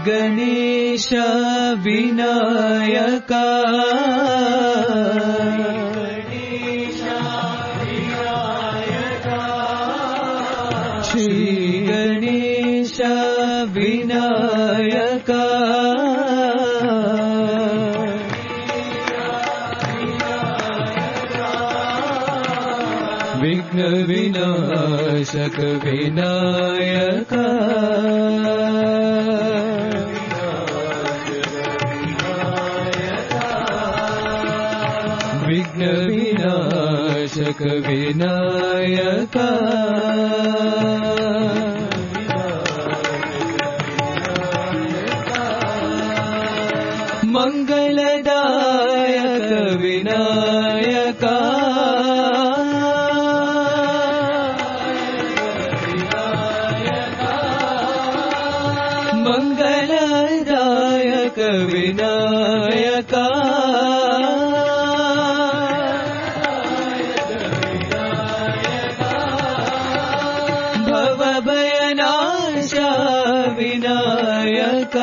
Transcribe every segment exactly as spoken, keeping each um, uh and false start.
गणेश विनायक श्री गणेश विनायक विघ्न विनाशक विनायक विघ्न विनाशक विनायक मंगलदायक विनायक मंगलदायक विनायक भवभयनाश विनायक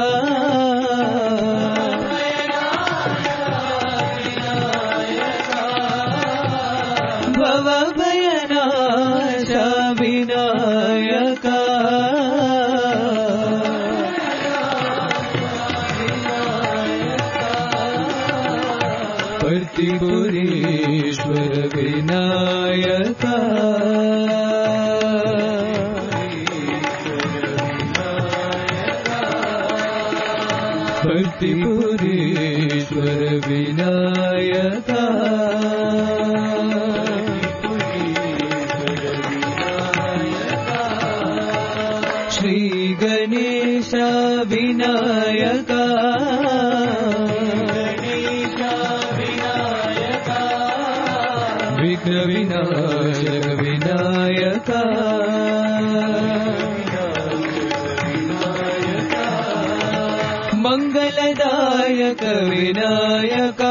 भवभयनाश विनायक प्रतिपुरेश्वर विनायक प्रतिपुरेश्वर विनायक श्री गणेश विनायक विघ्न विनाशक विनायक मंगलदायक विनायक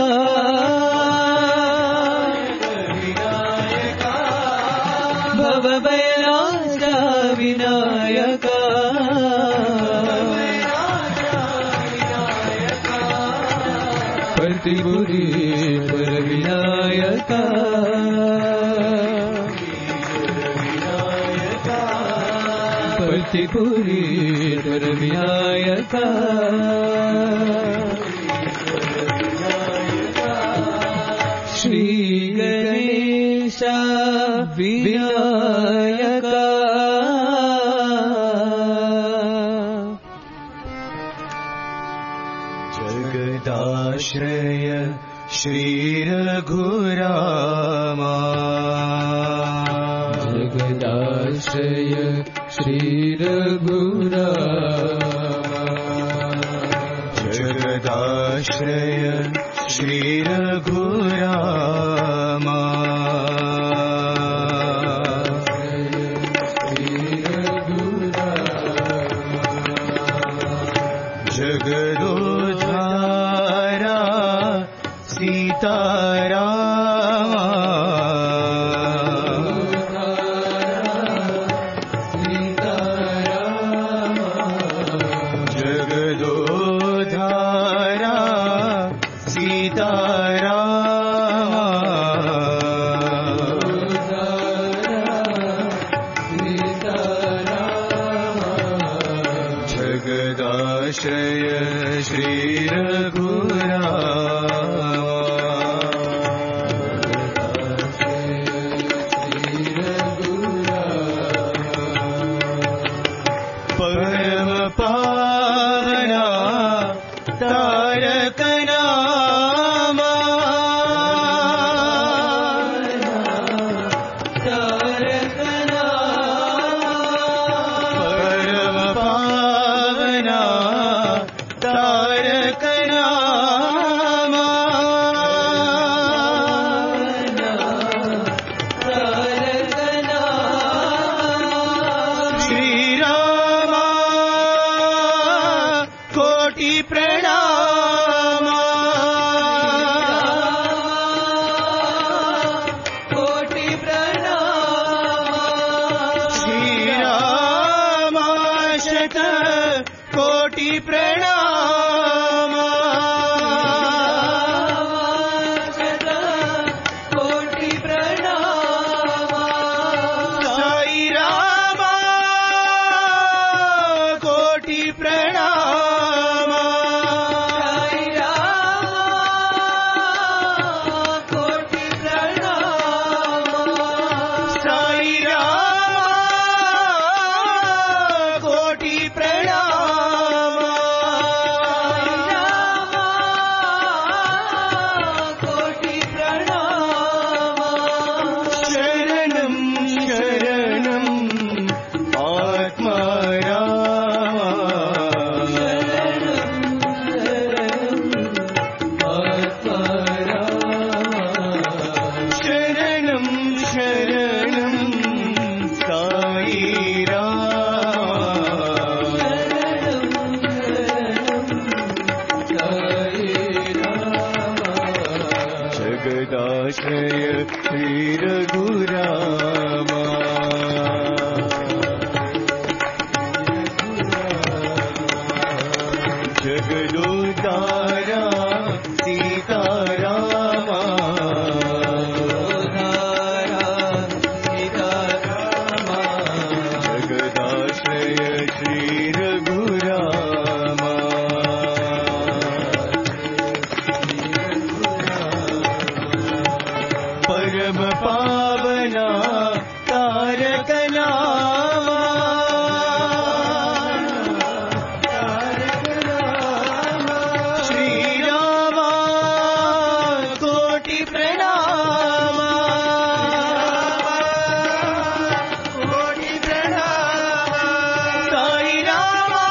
भवभयनाश विनायक प्रतिपुरेश्वर विनायक प्रतिपुरेश्वर विनायक श्री गणेश विनायक जगदाश्रय श्री रघुरामा जगदाश्रय श्री रघुरामा जगदाश्रय श्री रघुरामा जगदोद्धारा सीतारामा जगदोद्धारा सीतारामा जगदाश्रय श्री रघुरामा परम पावना तारक नामा तारक परम पावना तारक नामा श्री रामा कोटि प्रणाम कोटि प्रणाम श्री रामा शत कोटि कोटि प्रणाम सदा कोटि प्रणाम साई रामा कोटि प्रणाम साई रामा कोटि प्रणाम साई रामा कोटि प्रणाम कोटि प्रणाम शरणं शरणं आत्मा राम शरणं शरणं साई राम जगदाश्रय श्री रघुरामा जगदोद्धारा सीतारामा जगदाश्रय श्री रघुरामा परम पावना तारक नामा श्री रामा कोटि प्रणाम कोटि प्रणाम साई रामा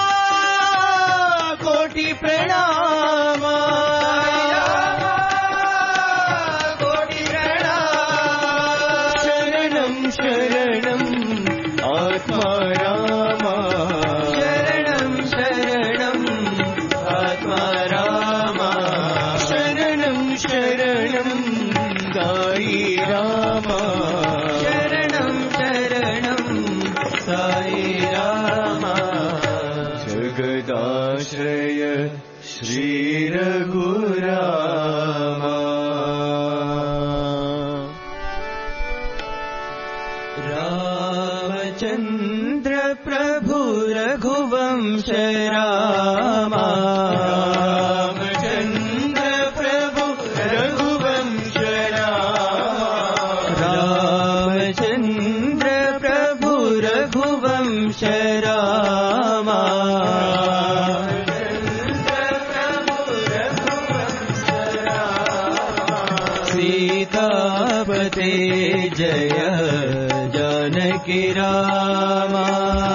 कोटि प्रणाम कोटि प्रणाम शरणं शरणं आत्मा रामा शरणं शरणं आत्मा रामा शरणं शरणं साई रामा शरणं शरणं साई रामा जगदाश्रय श्री रघुरामा रामचन्द्र प्रभु रघुवंश रामा रामचन्द्र प्रभु रघुवंश रामा रामचन्द्र प्रभु रघुवंश रामा सीतापते जय जानकी रामा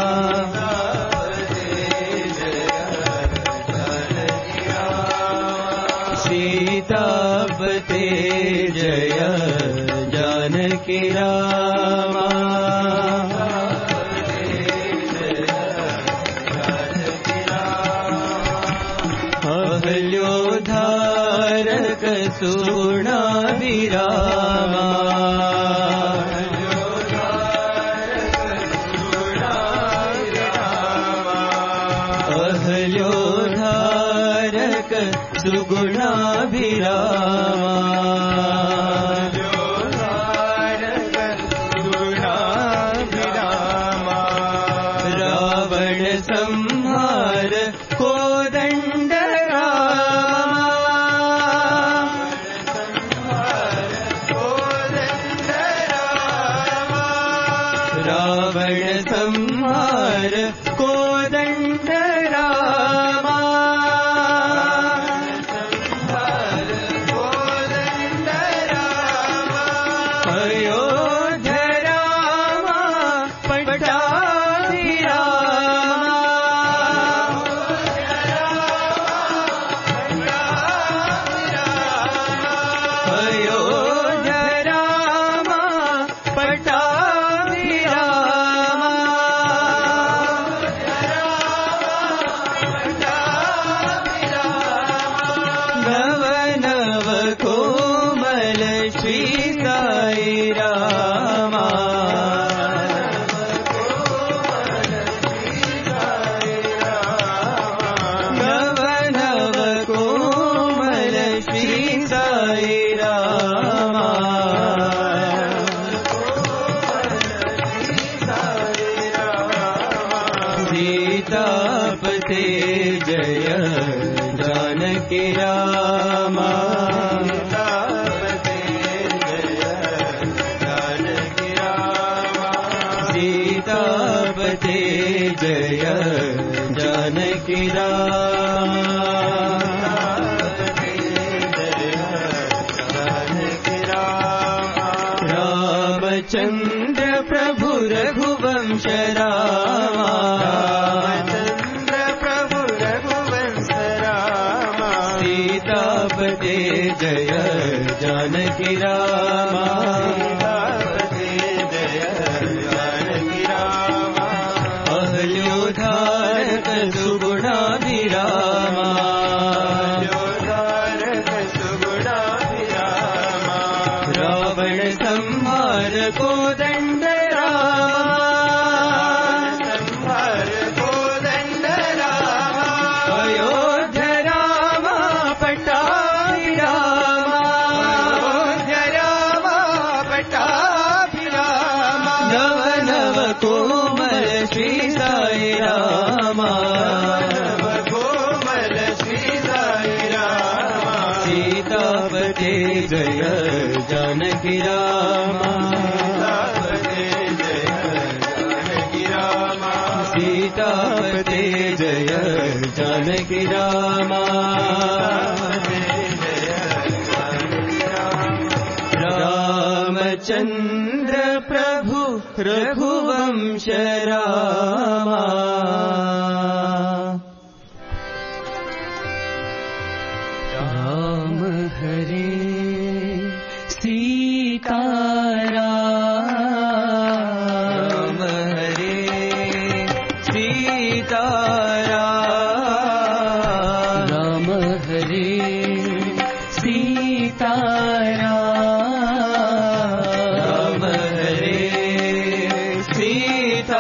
सीतापते जय जानकी रामा अहल्योद्धारक सुगुणा विरामा अहल्योद्धारक सुगुणा विरामा रावण संहार कोदंड रावण संहार कोदंड रामा अयोध्या रामा पट्टाभि रामा अयोध्या रामा पट्टाभि रामा सीतापते जय जानकी रामा सीतापते जय जानकी रामा रामचंद्र प्रभु रघुवंश रामा रामचंद्र प्रभु रघुवंश रामा सीतापते जय जानकी रामा सीतापते जय जानकी रामा अहल्योद्धारक सुगुणाभिरामा अहल्योद्धारक सुगुणाभिरामा रावण संहार कोदंड रामा संहार कोदंड रामा अयोध्या रामा पट्टाभिरामा अयोध्या रामा पट्टाभिरामा नव नव कोमल श्री साई रामा नव कोमल श्री साई रामा सीतापते जय जानकी रामा सीतापते जय जानकी रामा रामचंद्र प्रभु रघुवंश रामा राम हरे सीता राम हरे सीता राम हरे सीता राम हरे सीता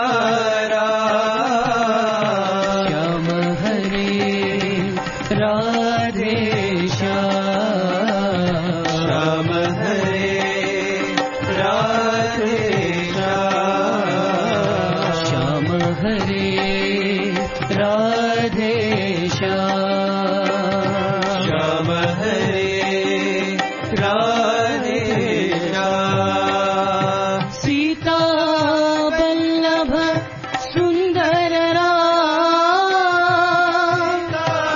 श्याम हरे राधे श्याम हरे राधे श्याम हरे राधे श्याम हरे राधे सीता बल्लभ सुंदर राम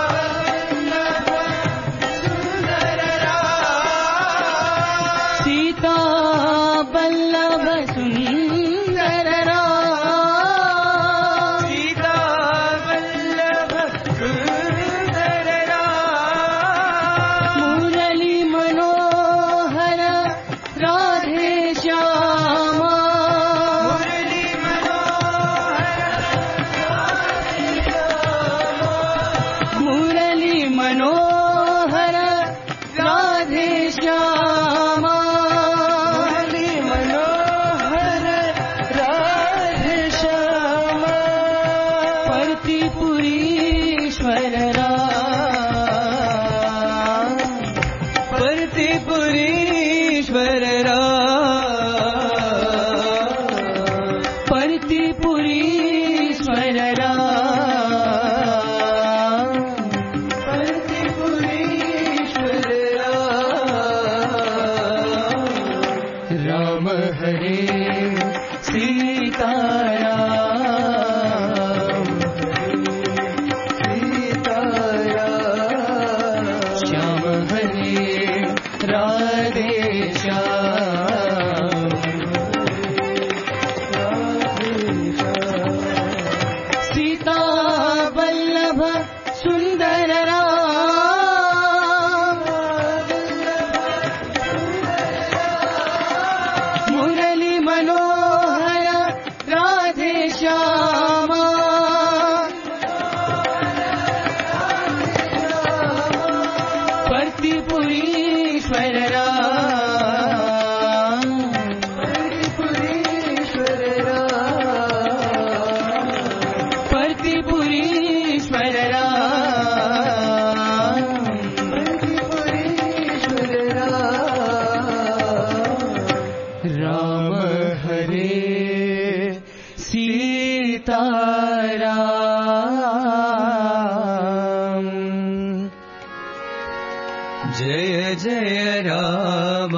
सीता बल्लभ सुंदर राम सीता बल्लभ सुंदर राम जय जय राम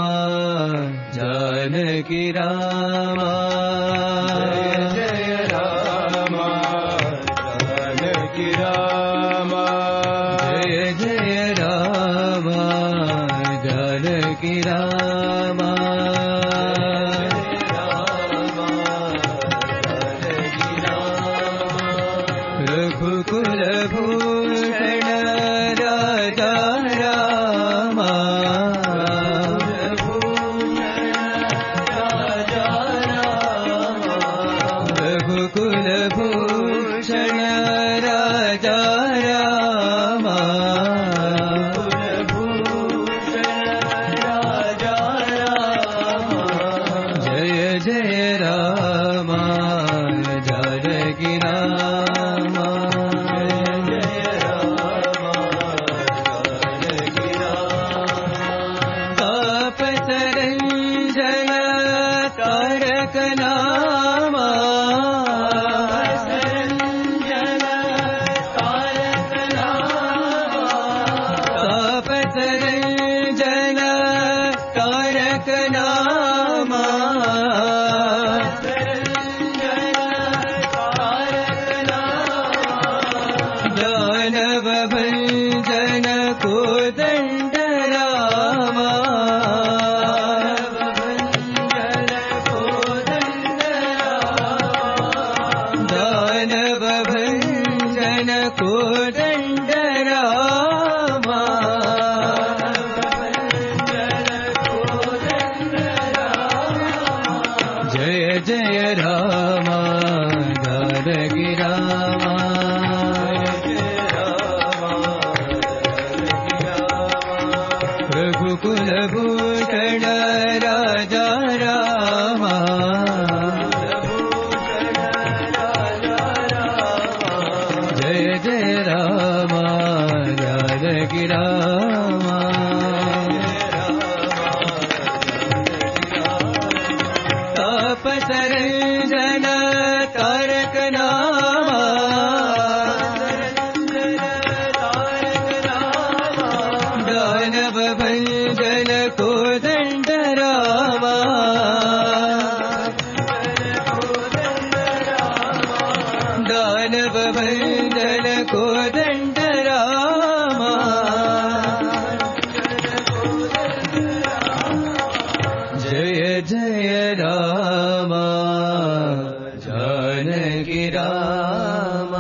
जानकी राम जय जय राम जानकी राम जय जय राम जानकी राम रघुकुल भूषण राजा राम रघुकुल भूषण राजा राम जय जय राम जानकी राम तापसरंजन तारक नाम तापसरंजन तारक नाम दानव भंजन कोदंड राम दानव भंजन कोदंड राम जय जय राम जानकी राम रघुकुल भूषण राजा राम जय जय राम जानकी राम तापसरंजन तारक नाम दानव भंजन कोदंड राम दानव भंजन कोदंड राम जय जय राम जानकी राम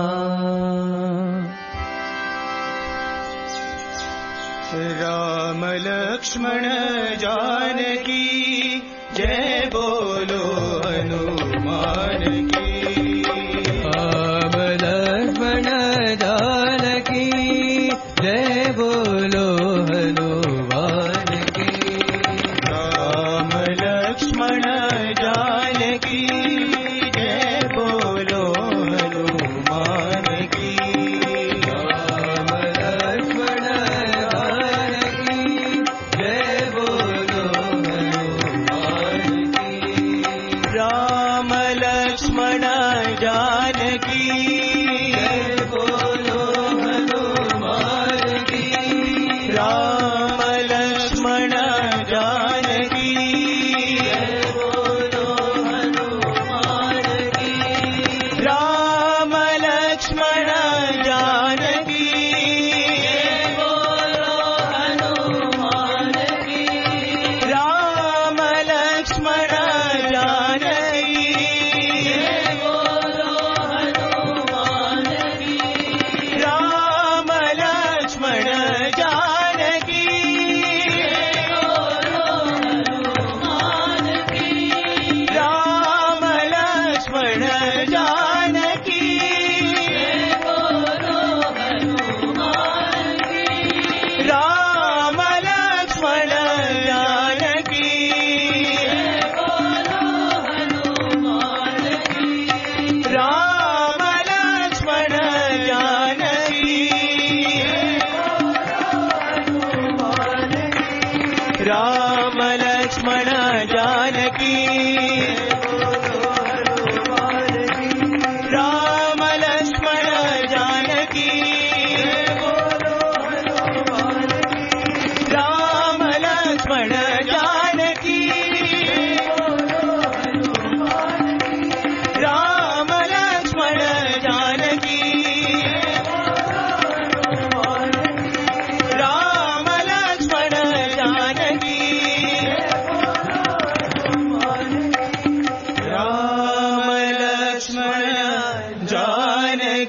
राम लक्ष्मण जानकी जय बोलो हनुमान की राम लक्ष्मण जानकी जय बोलो हनुमान की राम लक्ष्मण जानकी जय बोलो हनुमान की राम लक्ष्मण जानकी जय बोलो हनुमान की राम लक्ष्मण जानकी जय बोलो हनुमान की राम लक्ष्मण जानकी जय बोलो हनुमान की राम लक्ष्मण जानकी जय बोलो हनुमान की राम लक्ष्मण जानकी जय बोलो हनुमान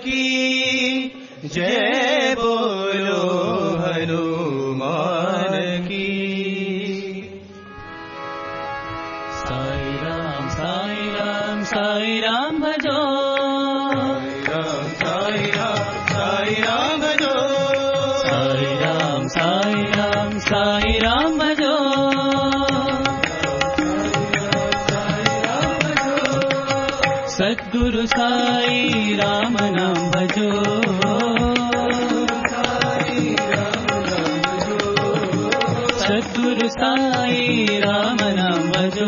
की जय बोलो हनुमान की। साई राम साई राम साई राम भजो, साई राम साई राम भजो, साई राम साई राम साई राम भजो, सद्गुरु साई राम नाम भजो, सद्गुरु साई राम नाम भजो,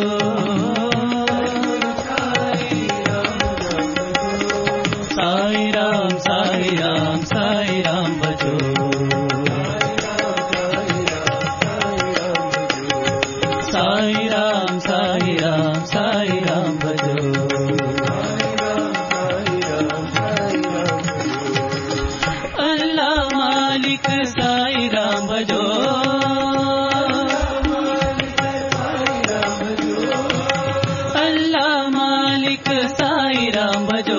साई राम साई राम साई राम भजो, साई राम साई राम साई राम भजो, अल्लाह मालिक साई राम भजो, अल्लाह मालिक साई राम भजो,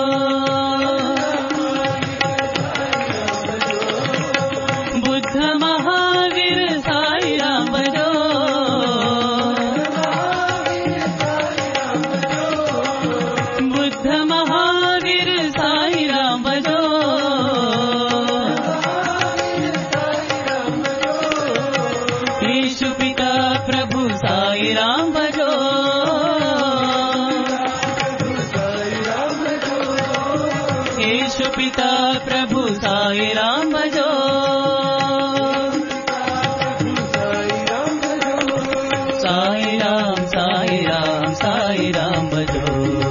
बुद्ध महावीर साई राम भजो, बुद्ध महावीर साई राम भजो, यीशु पिता प्रभु साई राम भजो, यीशु पिता प्रभु साई राम भजो, साई राम साई राम साई राम भजो,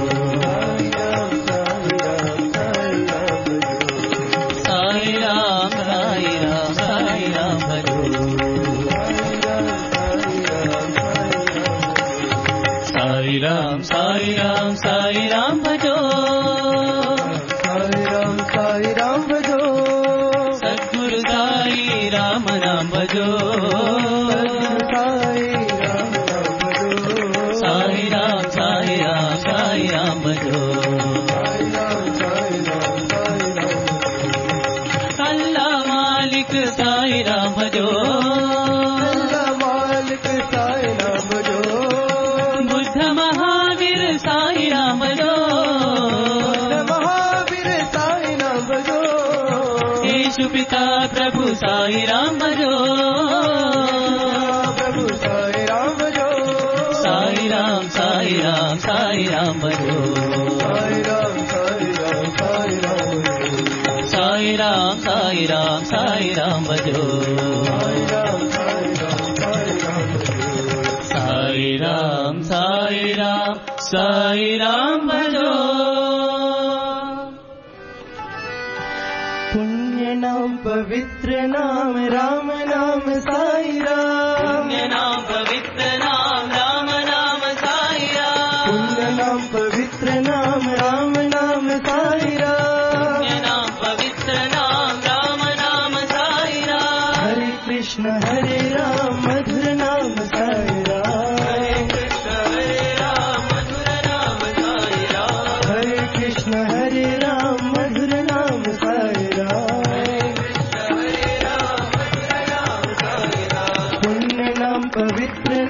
साई राम साई राम साई राम भजो, साई राम साई राम साई राम भजो, साई राम साई राम भजो, सद्गुरु साई राम नाम भजो, साई राम साई राम साई राम साई भजो, राम भजो, अल्लाह मालिक साई राम भजो, अल्लाह मालिक साई राम भजो, बुद्ध महावीर साई राम भजो, महावीर साई राम भजो, यीशु पिता प्रभु साई राम भजो, प्रभु साई राम भजो, साई राम साई राम साई राम भजो, साई राम साई राम साई राम भजो, साई राम साई राम साई राम भजो, साई राम साई राम साई राम साई साई राम भजो, राम भजो, पुण्य नाम पवित्र नाम राम नाम साई राम, पुण्य नाम पवित्र नाम राम नाम साई राम, पुण्य नाम पवित्र नाम राम नाम साई राम, पुण्य नाम पवित्र नाम राम नाम साई राम, हरे कृष्ण हरे राम मधुर नाम साई राम, हरे कृष्ण हरे राम मधुर नाम साई राम, हरे कृष्ण हरे राम मधुर नाम साई राम, हरे राम मधुर नाम साई राम, पुण्य नाम पवित्र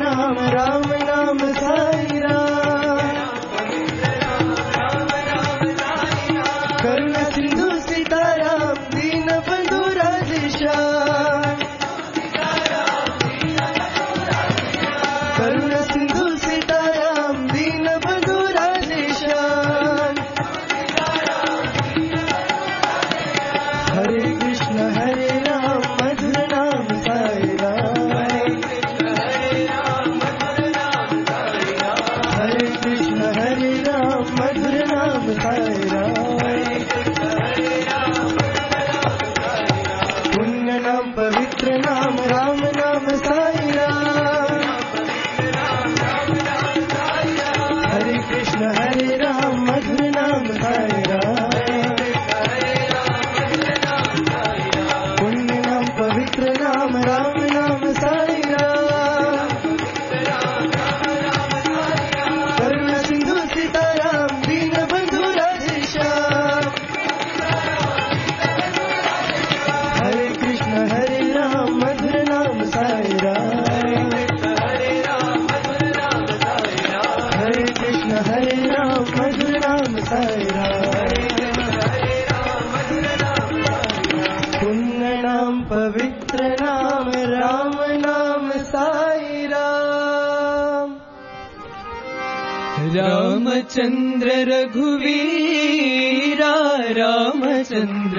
रामचंद्र रघुवीरा रामचंद्र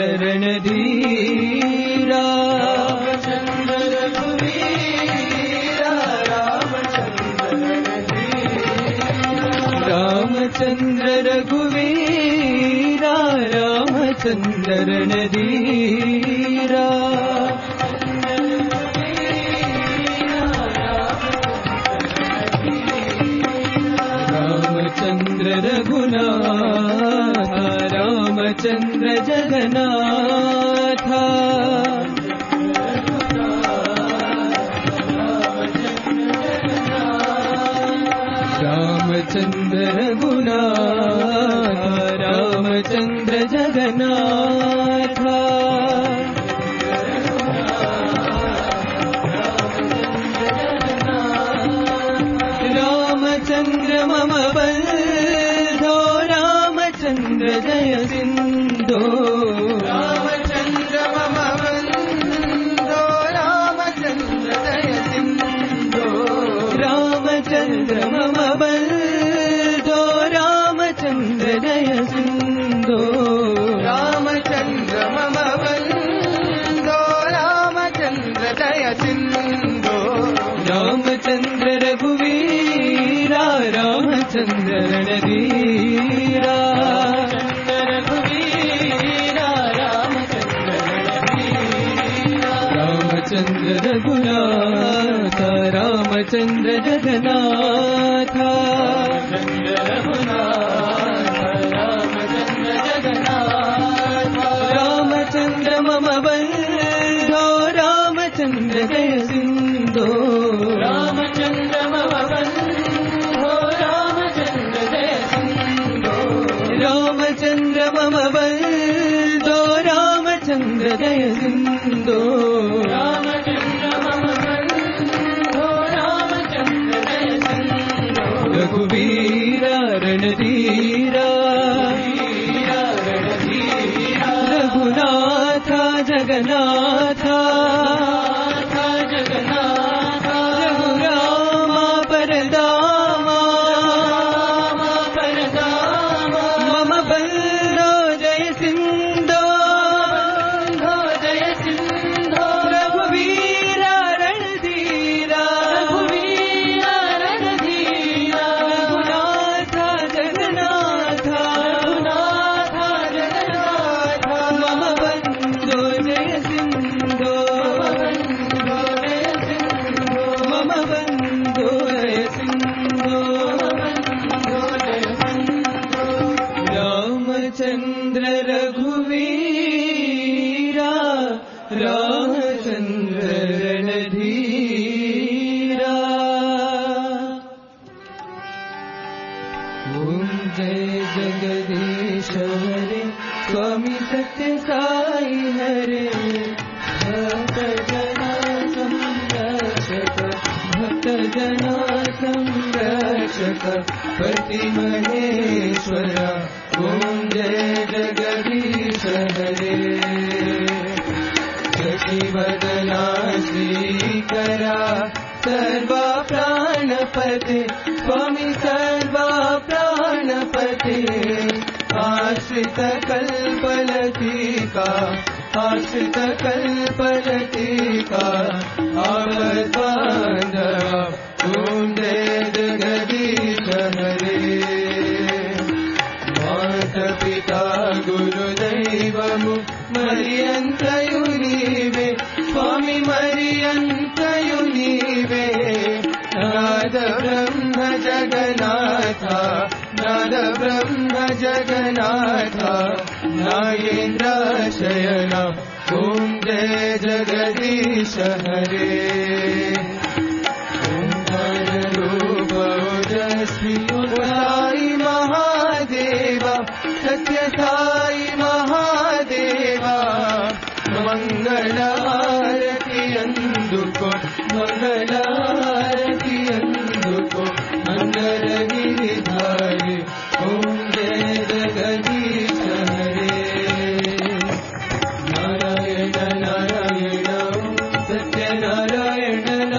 रणधीरा रामचंद्र रघुवीरा रामचंद्र रणधीरा रामचंद्र रघुवीरा रामचंद्र रणधीरा रामचंद्र रघुनाथ रामचंद्र जगन्नाथ रामचंद्र रघुनाथ रामचंद्र जगन्नाथ रामचंद्र मम बंधो रामचंद्र जय सिंधो रामचंद्र मम बंधो रामचंद्र जय सिंधो रामचंद्र मम बंधो रामचंद्र जय सिंधो रामचंद्र मम बंधो रामचंद्र जय सिंधो रामचंद्र रघुवीरा रामचंद्र रणधीरा रघुवीरा रामचंद्र रणधीरा रामचंद्र रघुनाथ रामचंद्र जगन्नाथ रामचंद्र जगन्नाथ रामचंद्र मम बंधो रामचंद्र जय सिंधो रामचंद्र मम बंधो रामचंद्र जय सिंधो रामचंद्र मम बंधो रामचंद्र जय सिंधो रामचंद्र मम बंधो रामचंद्र जय सिंधो रघुवीरा रणधीरा रघुनाथ जगन्नाथ रामचंद्र रघुवीरा रामचंद्र रणधीरा ओम जय जगदीश हरे स्वामी सत्य साई हरे भक्त जना संरक्षक भक्त जना संरक्षक पति महेश्वरा ओम जय जगदीश हरे शशिवदना श्रीकरा सर्वा प्राणपते स्वामी सर्वा प्राणपते आश्रित कल्पलतिका आश्रित कल्पलतिका आवद्बान्धवा ओम जय जगदीश हरे पिता गुरुदैवमु मरियन्तयु नीवे स्वामी मरियन्तयु नीवे नाद ब्रह्म जगन्नाथ नाद ब्रह्म जगन्नाथ नागेन्द्र शयन ओम जय जगदीश हरे ओंकार रूप ओजस्वी साई महादेवा सत्य साई महादेवा मंगल आरती अंदुको मंगल आरती अंदुको मंगल गिरिधारी ओम जय जगदीश हरे नारायण नारायण सत्य नारायण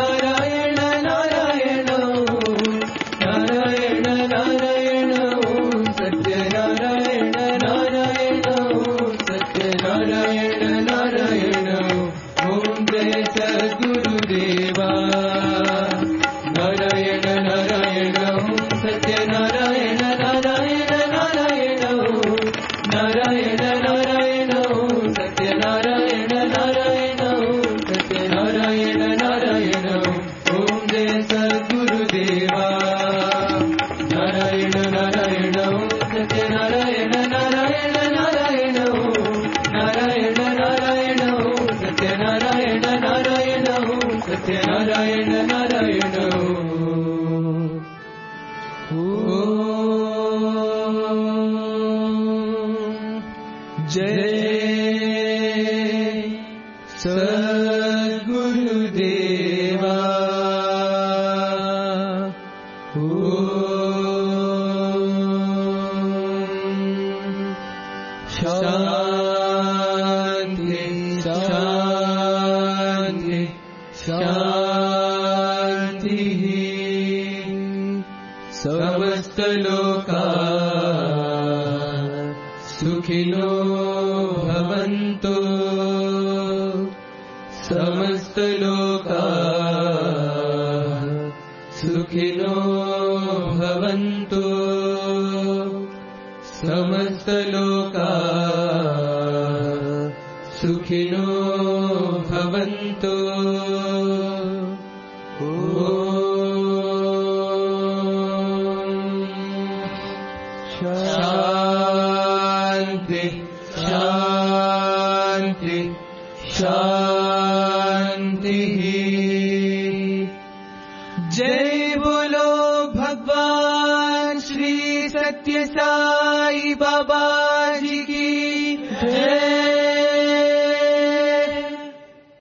जय सद्गुरुदेवा शांति शांति शांति समस्त लोका सुखिनो भवन्तु समस्त लोका सुखिनो भवन्तु समस्त लोका सुखिनो भवन्तु शांति शांति शांति जय बोलो भगवान श्री सत्य साई बाबा जी की जय।